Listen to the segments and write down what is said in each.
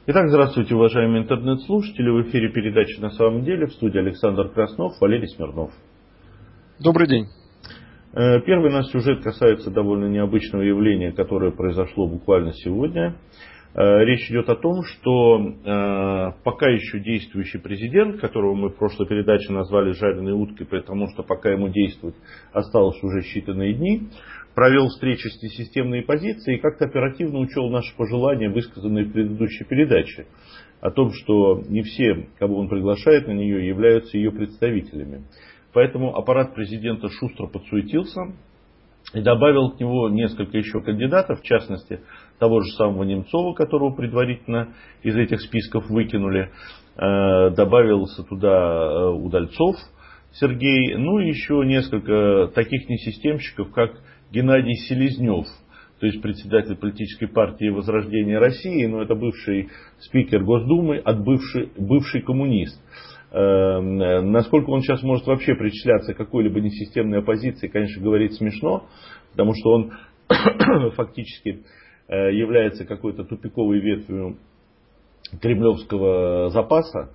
Итак, здравствуйте, уважаемые интернет-слушатели. В эфире передача «На самом деле», в студии Александр Краснов, Валерий Смирнов. Добрый день. Первый наш сюжет касается довольно необычного явления, которое произошло буквально сегодня. Речь идет о том, что пока еще действующий президент, которого мы в прошлой передаче назвали «жареной уткой», потому что пока ему действовать осталось уже считанные дни, провел встречи с несистемной оппозицией и как-то оперативно учел наши пожелания, высказанные в предыдущей передаче, о том, что не все, кого он приглашает на нее, являются ее представителями. Поэтому аппарат президента шустро подсуетился и добавил к нему несколько еще кандидатов, в частности, того же самого Немцова, которого предварительно из этих списков выкинули. Добавился туда Удальцов Сергей, ну и еще несколько таких несистемщиков, как Геннадий Селезнев, то есть председатель политической партии «Возрождение России», но это бывший спикер Госдумы, бывший коммунист. Насколько он сейчас может вообще причисляться к какой-либо несистемной оппозиции, конечно, говорить смешно, потому что он фактически является какой-то тупиковой ветвью кремлевского запаса,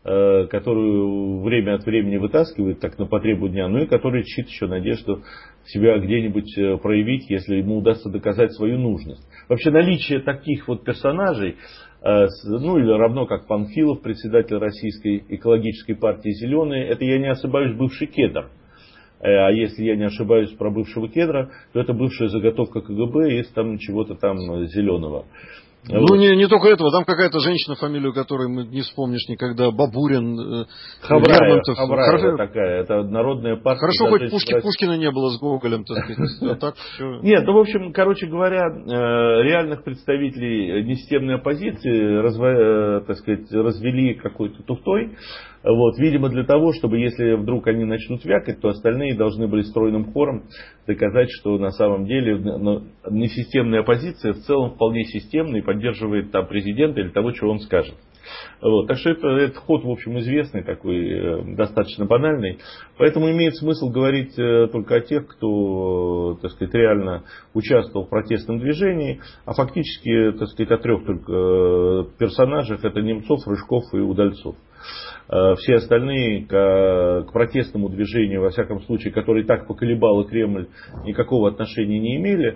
которую время от времени вытаскивает так на потребу дня, ну и который чит еще надежду себя где-нибудь проявить, если ему удастся доказать свою нужность. Вообще наличие таких вот персонажей, ну или равно как Панфилов, председатель Российской экологической партии «Зеленые», это, я не ошибаюсь, бывший кедр. А если я не ошибаюсь про бывшего кедра, то это бывшая заготовка КГБ из там чего-то там зеленого. Ну, вот. не только этого, там какая-то женщина, фамилию которой мы не вспомнишь никогда, Бабурин, Лермонтов. Хабраева такая, это народная партия. Хорошо, хоть Пушкина не было с Гоголем, так сказать. А так все... Нет, ну, в общем, короче говоря, реальных представителей несистемной оппозиции так сказать, развели какой-то туфтой. Вот, видимо, для того, чтобы, если вдруг они начнут вякать, то остальные должны были стройным хором доказать, что на самом деле несистемная оппозиция в целом вполне системная и поддерживает там президента или того, что он скажет. Вот, так что это ход, в общем, известный, такой, достаточно банальный. Поэтому имеет смысл говорить только о тех, кто, так сказать, реально участвовал в протестном движении. А фактически, так сказать, о трех только персонажах: это Немцов, Рыжков и Удальцов. Все остальные к протестному движению, во всяком случае, который так поколебал и Кремль, никакого отношения не имели.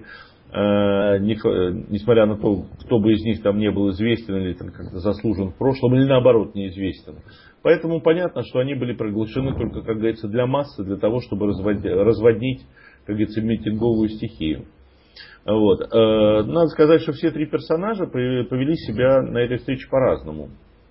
Несмотря на то, кто бы из них там не был известен или там как-то заслужен в прошлом, или наоборот неизвестен. Поэтому понятно, что они были приглашены только, как говорится, для массы, для того, чтобы разводнить, как говорится, митинговую стихию. Вот. Надо сказать, что все три персонажа повели себя на этой встрече по-разному.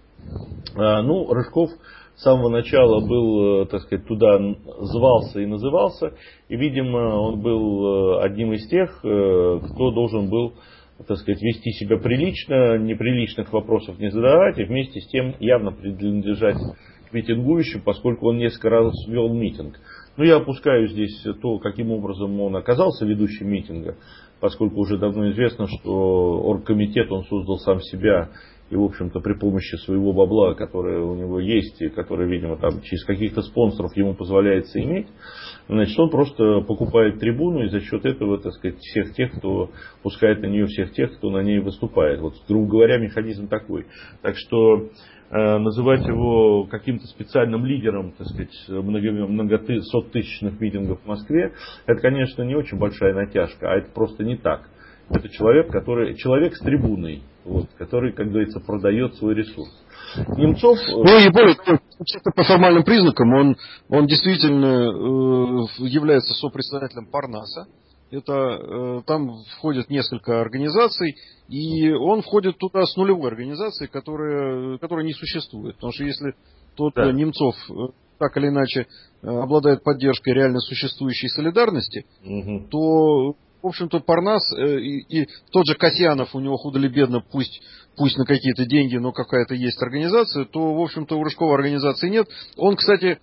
Ну, Рыжков с самого начала был, так сказать, туда звался и назывался. И, видимо, он был одним из тех, кто должен был, так сказать, вести себя прилично, неприличных вопросов не задавать, и вместе с тем явно принадлежать к митингующим, поскольку он несколько раз вел митинг. Но я опускаю здесь то, каким образом он оказался ведущим митинга, поскольку уже давно известно, что оргкомитет он создал сам себя. И, в общем-то, при помощи своего бабла, которое у него есть, и которое, видимо, там через каких-то спонсоров ему позволяется иметь, значит, он просто покупает трибуну и за счет этого, так сказать, всех тех, кто пускает на нее всех тех, кто на ней выступает. Вот, грубо говоря, механизм такой. Так что называть его каким-то специальным лидером, так сказать, многосоттысячных митингов в Москве, это, конечно, не очень большая натяжка, а это просто не так. Это человек с трибуной, вот, который, как говорится, продает свой ресурс. Немцов... Ну и более того, по формальным признакам он действительно является сопредседателем Парнаса. Это там входит несколько организаций, и он входит туда с нулевой организацией, которая не существует. Потому что если тот Немцов так или иначе обладает поддержкой реально существующей солидарности, то... В общем-то, Парнас и тот же Касьянов, у него худо ли бедно, пусть на какие-то деньги, но какая-то есть организация, то, в общем-то, у Рыжкова организации нет. Он, кстати,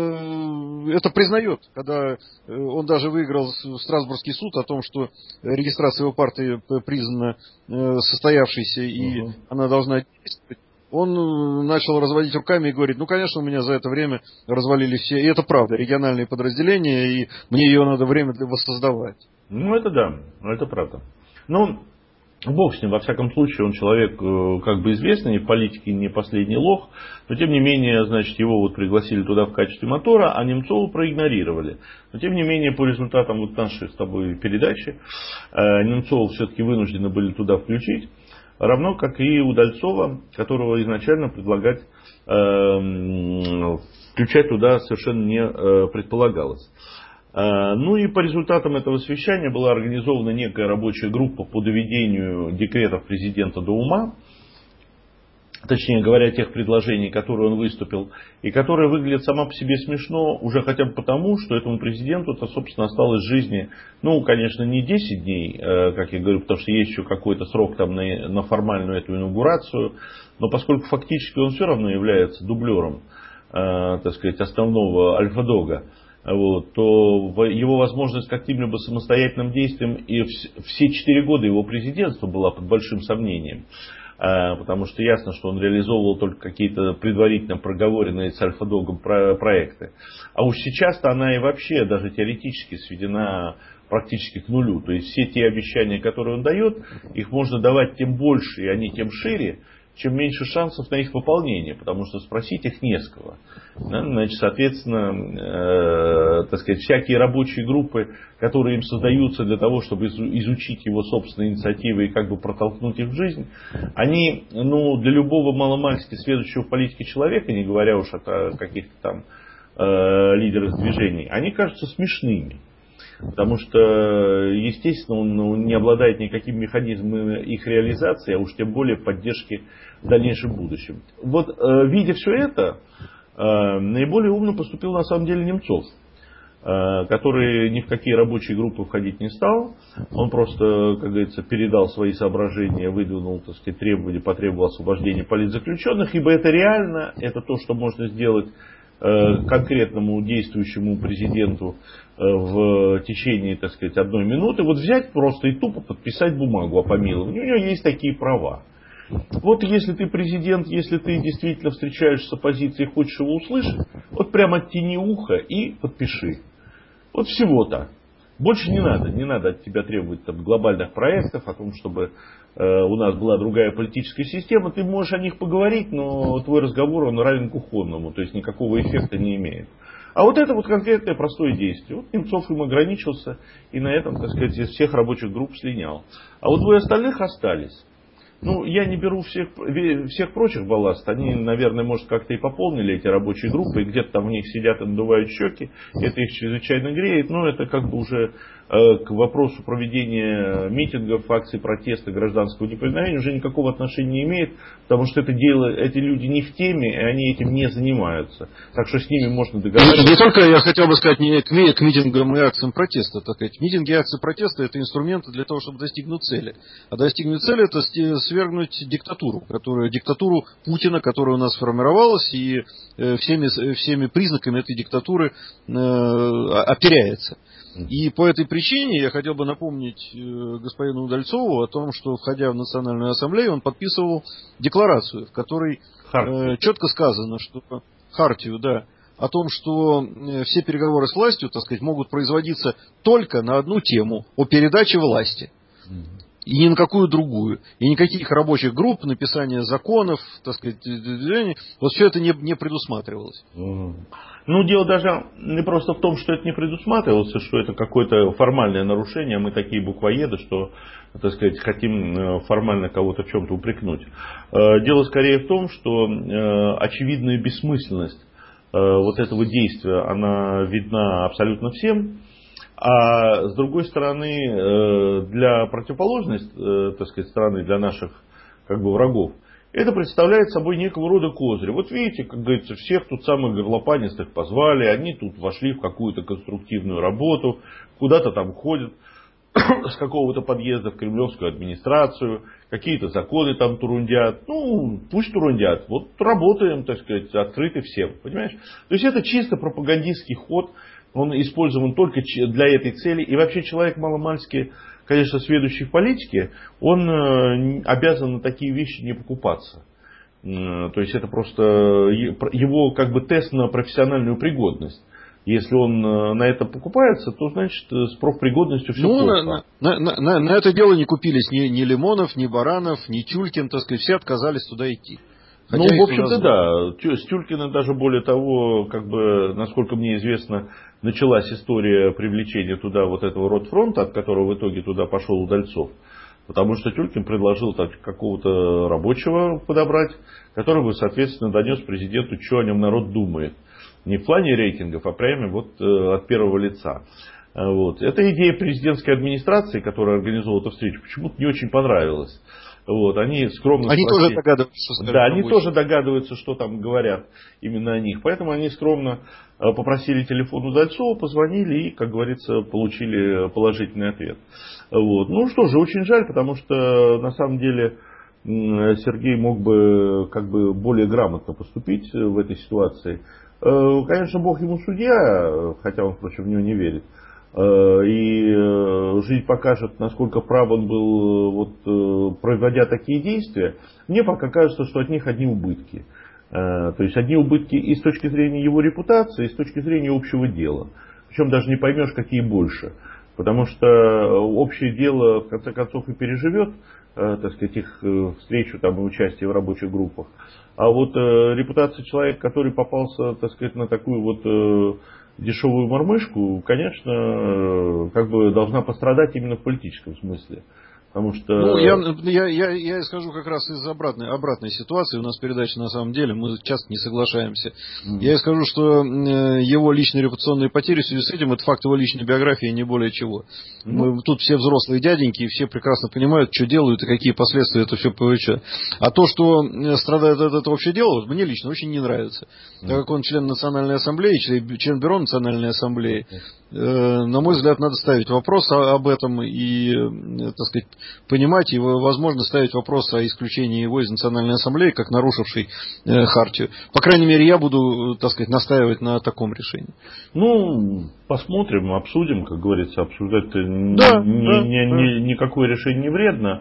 это признает, когда он даже выиграл Страсбургский суд о том, что регистрация его партии признана состоявшейся и она должна действовать. Он начал разводить руками и говорит: ну, конечно, у меня за это время развалились все, и это правда, региональные подразделения, и мне ее надо время воссоздавать. Ну, это да, это правда. Ну, Бог с ним, во всяком случае, он человек как бы известный, не в политике, не последний лох, но тем не менее, значит, его вот пригласили туда в качестве мотора, а Немцова проигнорировали. Но тем не менее, по результатам вот нашей с тобой передачи, Немцова все-таки вынуждены были туда включить, равно как и Удальцова, которого изначально предлагать включать туда совершенно не предполагалось. Ну и по результатам этого совещания была организована некая рабочая группа по доведению декретов президента до ума, точнее говоря, тех предложений, которые он выступил, и которые выглядят сама по себе смешно, уже хотя бы потому, что этому президенту-то, собственно, осталось жизни, ну, конечно, не 10 дней, как я говорю, потому что есть еще какой-то срок там на формальную эту инаугурацию, но поскольку фактически он все равно является дублером, так сказать, основного альфа-дога, вот, то его возможность каким-либо самостоятельным действием и все 4 года его президентства была под большим сомнением. Потому что ясно, что он реализовывал только какие-то предварительно проговоренные с Альфа-Догом проекты. А уж сейчас-то она и вообще даже теоретически сведена практически к нулю. То есть все те обещания, которые он дает, их можно давать тем больше, и они тем шире, чем меньше шансов на их выполнение, потому что спросить их не с кого. Да? Значит, соответственно, так сказать, всякие рабочие группы, которые им создаются для того, чтобы изучить его собственные инициативы и как бы протолкнуть их в жизнь, они, ну, для любого маломальски сведущего в политике человека, не говоря уж о каких-то там лидерах движений, они кажутся смешными. Потому что, естественно, он не обладает никаким механизмом их реализации, а уж тем более поддержки в дальнейшем будущем. Вот, видя все это, наиболее умно поступил на самом деле Немцов, который ни в какие рабочие группы входить не стал. Он просто, как говорится, передал свои соображения, выдвинул, так сказать, требования, потребовал освобождения политзаключенных, ибо это реально, это то, что можно сделать конкретному действующему президенту в течение, так сказать, 1 минуты. Вот взять просто и тупо подписать бумагу о помиловании. У него есть такие права. Вот если ты президент, если ты действительно встречаешься с оппозицией и хочешь его услышать, вот прямо оттяни ухо и подпиши. Вот всего-то. Больше не надо от тебя требовать там глобальных проектов, о том, чтобы у нас была другая политическая система. Ты можешь о них поговорить, но твой разговор, он равен кухонному, то есть никакого эффекта не имеет. А вот это вот конкретное простое действие. Вот Немцов им ограничился и на этом, так сказать, из всех рабочих групп слинял. А вот 2 остальных остались. Ну, я не беру всех прочих балласт. Они, наверное, может, как-то и пополнили эти рабочие группы, и где-то там в них сидят и надувают щеки. Это их чрезвычайно греет. Но это как бы уже к вопросу проведения митингов, акций протеста, гражданского неповиновения уже никакого отношения не имеет, потому что это дело, эти люди не в теме, и они этим не занимаются. Так что с ними можно договариваться. Не только, я хотел бы сказать, не к митингам и акциям протеста. Так сказать. Митинги и акции протеста — это инструменты для того, чтобы достигнуть цели. А достигнуть цели — это свергнуть диктатуру Путина, которая у нас сформировалась, и всеми признаками этой диктатуры оперяется. И по этой причине я хотел бы напомнить господину Удальцову о том, что, входя в Национальную ассамблею, он подписывал декларацию, в которой четко сказано, что хартию, да, о том, что все переговоры с властью, так сказать, могут производиться только на одну тему — о передаче власти. И ни на какую другую. И никаких рабочих групп, написания законов, так сказать, вот все это не предусматривалось. Ну, дело даже не просто в том, что это не предусматривалось, что это какое-то формальное нарушение. Мы такие буквоеды, что, так сказать, хотим формально кого-то в чем-то упрекнуть. Дело скорее в том, что очевидная бессмысленность вот этого действия, она видна абсолютно всем. А с другой стороны, для противоположной, так сказать, стороны, для наших как бы врагов, это представляет собой некого рода козырь. Вот видите, как говорится, всех тут самых горлопанистых позвали, они тут вошли в какую-то конструктивную работу, куда-то там ходят с какого-то подъезда в кремлевскую администрацию, какие-то законы там турундят. Ну, пусть турундят, вот работаем, так сказать, открыты всем, понимаешь? То есть это чисто пропагандистский ход. Он использован только для этой цели. И вообще человек маломальски, конечно, сведущий в политике, он обязан на такие вещи не покупаться. То есть это просто его как бы тест на профессиональную пригодность. Если он на это покупается, то, значит, с профпригодностью все плохо. На это дело не купились ни Лимонов, ни Баранов, ни Тюлькин, так сказать, все отказались туда идти. Хотя в общем-то, да. С Тюлькина даже более того, как бы, насколько мне известно, началась история привлечения туда вот этого Ротфронта, от которого в итоге туда пошел Удальцов. Потому что Тюлькин предложил так, какого-то рабочего подобрать, который бы, соответственно, донес президенту, что о нем народ думает. Не в плане рейтингов, а прямо вот от первого лица. Вот. Эта идея президентской администрации, которая организовала эту встречу, почему-то не очень понравилась. Вот, они скромно Они спросили, тоже догадываются, что да, они тоже догадываются, что там говорят именно о них. Поэтому они скромно попросили телефон Удальцова, позвонили и, как говорится, получили положительный ответ. Вот. Ну что же, очень жаль, потому что на самом деле Сергей мог бы как бы более грамотно поступить в этой ситуации. Конечно, Бог ему судья, хотя он, впрочем, в него не верит. И жизнь покажет, насколько прав он был, вот, проводя такие действия. Мне пока кажется, что от них одни убытки. То есть одни убытки и с точки зрения его репутации, и с точки зрения общего дела. Причем даже не поймешь, какие больше. Потому что общее дело, в конце концов, и переживет, так сказать, их встречу там, и участие в рабочих группах. А вот репутация человека, который попался, так сказать, на такую вот дешевую мормышку, конечно, как бы должна пострадать именно в политическом смысле. Потому что... Ну, я скажу как раз из обратной ситуации. У нас передача на самом деле, мы часто не соглашаемся. Я скажу, что его личные репутационные потери в связи с этим, это факт его личной биографии, не более чего. Мы тут все взрослые дяденьки, и все прекрасно понимают, что делают и какие последствия это все повлечет. А то, что страдает от этого общее дело, мне лично очень не нравится. Так как он член Национальной Ассамблеи, член бюро Национальной Ассамблеи, на мой взгляд, надо ставить вопрос об этом и, так сказать, понимать и, возможно, ставить вопрос о исключении его из Национальной Ассамблеи, как нарушившей хартию. По крайней мере, я буду, так сказать, настаивать на таком решении. Ну, посмотрим, обсудим, как говорится, обсуждать-то никакое решение не вредно.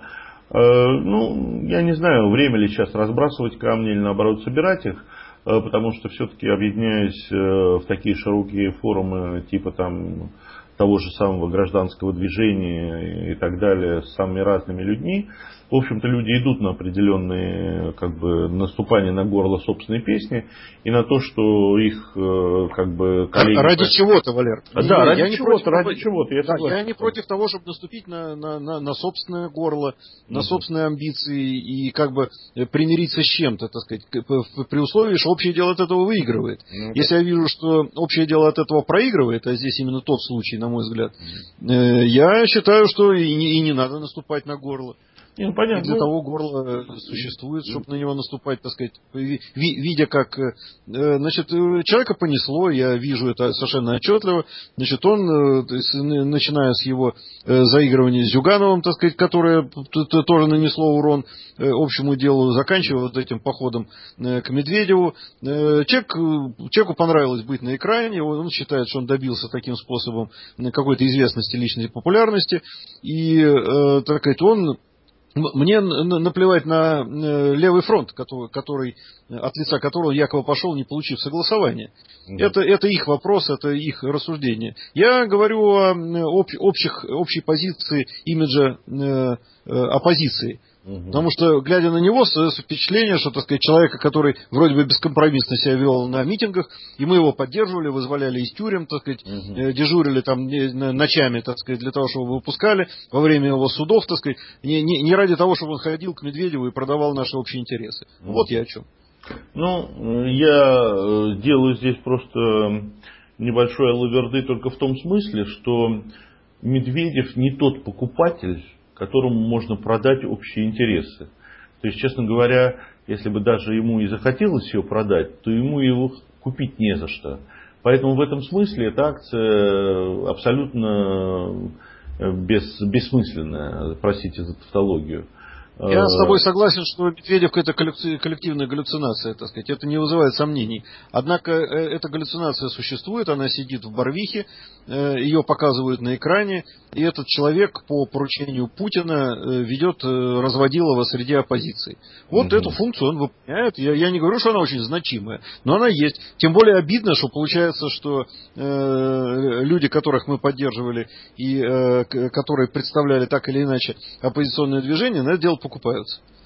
Ну, я не знаю, время ли сейчас разбрасывать камни или наоборот собирать их. Потому что все-таки, объединяясь в такие широкие форумы типа там того же самого гражданского движения и так далее с самыми разными людьми, в общем-то, люди идут на определенные как бы наступания на горло собственной песни и на то, что их как бы коллеги... Ради чего-то, Валер. Да, ради чего-то, я согласен. Я не против того, чтобы наступить на собственное горло, на собственные амбиции и как бы примириться с чем-то, так сказать, при условии, что общее дело от этого выигрывает. Если я вижу, что общее дело от этого проигрывает, а здесь именно тот случай, на мой взгляд, я считаю, что и не надо наступать на горло. Ну, понятно. И для того горло существует, чтобы на него наступать, так сказать, видя как, значит, человека понесло, я вижу это совершенно отчетливо, значит, он, начиная с его заигрывания с Зюгановым, так сказать, которое тоже нанесло урон общему делу, заканчивая вот этим походом к Медведеву, человеку понравилось быть на экране, он считает, что он добился таким способом какой-то известности, личной популярности, и, так сказать, он... Мне наплевать на левый фронт, который, от лица которого якобы пошел, не получив согласования. Это их вопрос, это их рассуждение. Я говорю о общей позиции, имиджа оппозиции. Потому что, глядя на него, создается впечатление, что, так сказать, человека, который вроде бы бескомпромиссно себя вел на митингах, и мы его поддерживали, вызволяли из тюрем, так сказать, дежурили там ночами, так сказать, для того, чтобы его выпускали во время его судов, так сказать, не ради того, чтобы он ходил к Медведеву и продавал наши общие интересы. Вот я о чем. Ну, я делаю здесь просто небольшой алаверды только в том смысле, что Медведев не тот покупатель, которому можно продать общие интересы. То есть, честно говоря, если бы даже ему и захотелось ее продать, то ему его купить не за что. Поэтому в этом смысле эта акция абсолютно бессмысленная, простите за тавтологию. Я с тобой согласен, что Медведев это коллективная галлюцинация, так сказать, это не вызывает сомнений. Однако эта галлюцинация существует, она сидит в Барвихе, ее показывают на экране, и этот человек по поручению Путина ведет разводилово среди оппозиции. Вот эту функцию он выполняет. Я не говорю, что она очень значимая, но она есть. Тем более обидно, что получается, что люди, которых мы поддерживали и которые представляли так или иначе оппозиционное движение, на это дело покупаются.